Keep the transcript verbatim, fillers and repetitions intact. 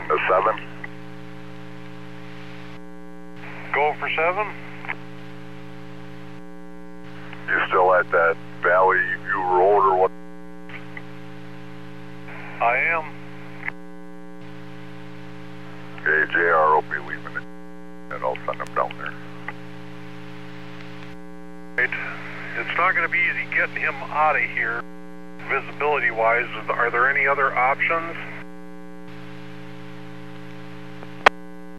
send a seven. Go for seven. You still at that Valley View Road or what? I am. Okay, J R will be leaving it, and I'll send them down there. Right. It's not going to be easy getting him out of here, visibility-wise. Are there any other options?